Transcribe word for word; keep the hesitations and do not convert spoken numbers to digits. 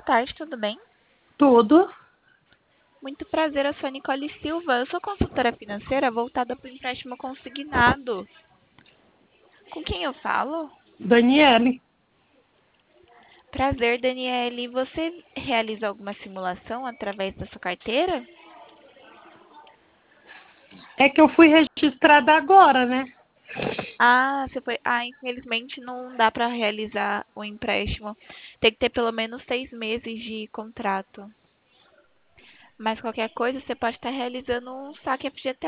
tarde, tudo bem? Tudo. Muito prazer, eu sou a Nicole Silva. Eu sou consultora financeira voltada para o empréstimo consignado. Com quem eu falo? Daniele. Prazer, Daniele. Você realiza alguma simulação através da sua carteira? É que eu fui registrada agora, né? Ah, você foi. Ah, infelizmente não dá para realizar o empréstimo. Tem que ter pelo menos seis meses de contrato. Mas qualquer coisa, você pode estar realizando um saque F G T S.